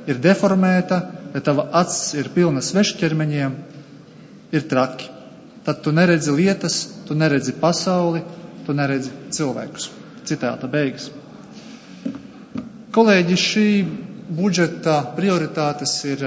ir deformēta, ja tava acis ir pilna svešķermeņiem, ir traki. Tad tu neredzi lietas, tu neredzi pasauli, tu neredzi cilvēkus. Citāta beigas. Kolēģi, šī budžeta prioritātes ir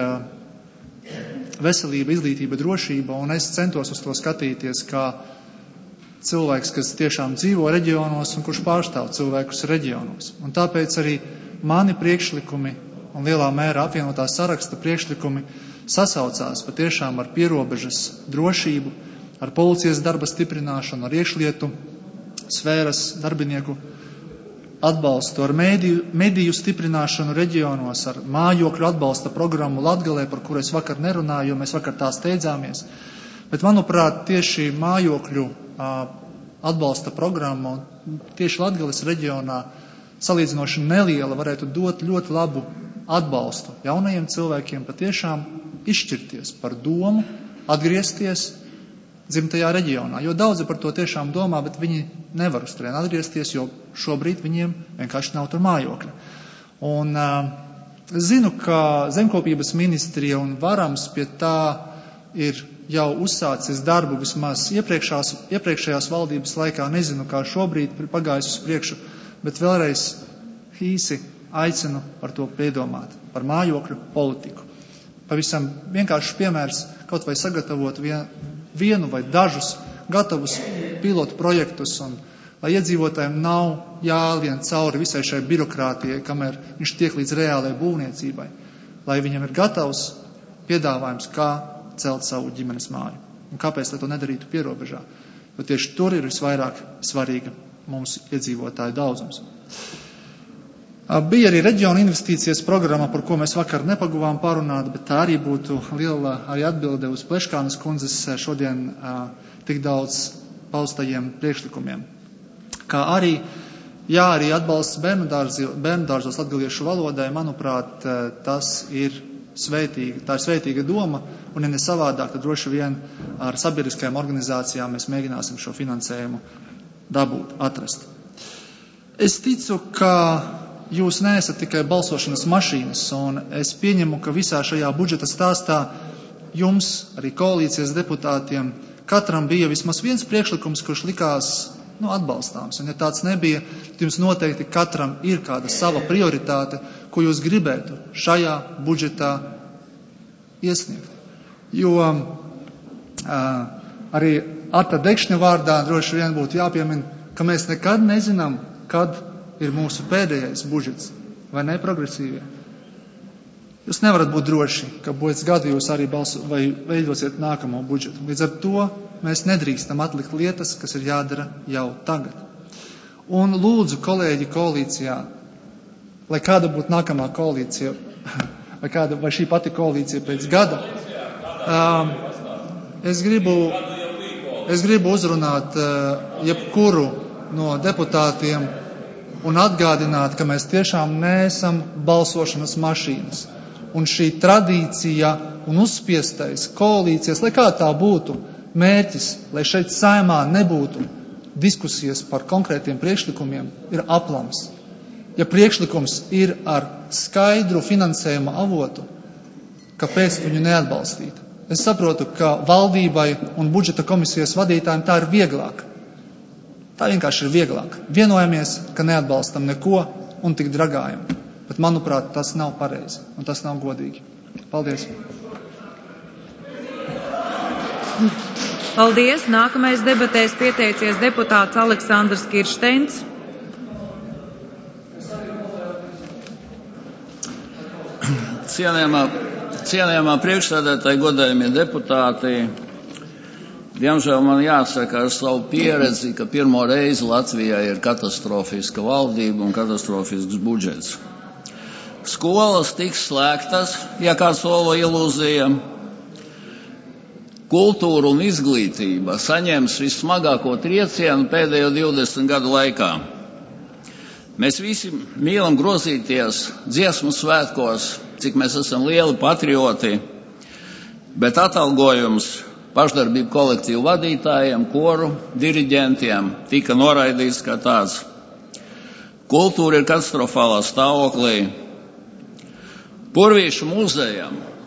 veselība, izglītība, drošība, un es centos uz to skatīties kā cilvēks, kas tiešām dzīvo reģionos un kurš pārstāv cilvēkus reģionos. Un tāpēc arī mani priekšlikumi un lielā mērā apvienotā saraksta priekšlikumi sasaucās patiešām ar pierobežas drošību, ar policijas darba stiprināšanu, ar iekšlietu sfēras darbinieku atbalstu, ar mediju stiprināšanu reģionos, ar mājokļu atbalsta programmu Latgalē, par kuru es vakar nerunāju, jo mēs vakar tā steidzāmies. Bet, manuprāt, tieši mājokļu atbalsta programma tieši Latgales reģionā salīdzinoši neliela varētu dot ļoti labu atbalstu jaunajiem cilvēkiem patiešām izšķirties par domu, atgriezties dzimtajā reģionā. Jo daudzi par to tiešām domā, bet viņi nevar uz turien atgriezties, jo šobrīd viņiem vienkārši nav tur mājokļa. Un es zinu, ka zemkopības ministrija un Varams pie tā ir jau uzsācis darbu vismaz iepriekšējās valdības laikā. Nezinu, kā šobrīd pagājis uz priekšu, bet vēlreiz īsi aicinu par to piedomāt, par mājokļu politiku. Pavisam vienkārši piemērs, kaut vai sagatavot vienu vai dažus gatavus pilotu projektus, un lai iedzīvotājiem nav jālien cauri visai šai birokrātijai, kamēr viņš tiek līdz reālai būvniecībai, lai viņam ir gatavs piedāvājums, kā celt savu ģimenes māju. Un kāpēc to nedarītu pierobežā? Jo tieši tur ir visvairāk svarīga mums iedzīvotāju daudzums. Bija arī reģiona investīcijas programma, par ko mēs vakar nepaguvām parunāt, bet tā arī būtu liela arī atbilde uz Pleškānas kundzes šodien tik daudz paustajiem priekšlikumiem. Kā arī, arī atbalsts bērnudārzos latgaliešu valodai, manuprāt, tas ir svētīga, tā ir svētīga doma, un ja ne savādāk, tad droši vien ar sabiedriskajām organizācijām mēs mēģināsim šo finansējumu dabūt, atrast. Es ticu, ka jūs neesat tikai balsošanas mašīnas, un es pieņemu, ka visā šajā budžeta stāstā jums, arī koalīcijas deputātiem, katram bija vismaz viens priekšlikums, kurš likās atbalstāms. Un ja tāds nebija, tad jums noteikti katram ir kāda sava prioritāte, ko jūs gribētu šajā budžetā iesniegt. Jo arī Arta Dekšņa vārdā droši vien būtu jāpiemina, ka mēs nekad nezinām, kad ir mūsu pēdējais budžets, vai ne, progresīvie? Jūs nevarat būt droši, ka pēc gada jūs arī veidosiet nākamo budžetu. Līdz ar to mēs nedrīkstam atlikt lietas, kas ir jādara jau tagad. Un lūdzu, kolēģi koalīcijā, lai kāda būtu nākamā koalīcija, vai šī pati koalīcija pēc gada, es gribu uzrunāt jebkuru no deputātiem un atgādināt, ka mēs tiešām neesam balsošanas mašīnas. Un šī tradīcija un uzspiestais koalīcijas, lai kā tā būtu, mērķis, lai šeit saimā nebūtu diskusijas par konkrētiem priekšlikumiem, ir aplams. Ja priekšlikums ir ar skaidru finansējuma avotu, kāpēc viņu neatbalstīt? Es saprotu, ka valdībai un budžeta komisijas vadītājiem tā ir vieglāk. Tā vienkārši ir vieglāk. Vienojamies, ka neatbalstam neko un tik dragājam. Bet, manuprāt, tas nav pareizi un tas nav godīgi. Paldies! Paldies! Nākamais debatēs pieteicies deputāts Aleksandrs Kiršteins. Cienījamā priekšsēdētāji, godājamie deputāti, diemžēl man jāsaka ar savu pieredzi, ka pirmo reizi Latvijā ir katastrofiska valdība un katastrofisks budžets. Skolas tiks slēgtas, ja kā solo ilūzija. Kultūra un izglītība saņems vissmagāko triecienu pēdējo 20 gadu laikā. Mēs visi mīlam grozīties dziesmu svētkos, cik mēs esam lieli patrioti, bet atalgojums pašdarbību kolektīvu vadītājiem, koru diriģentiem tika noraidīts kā tāds. Kultūra ir katastrofālā stāvoklī. Purvīšu muzejam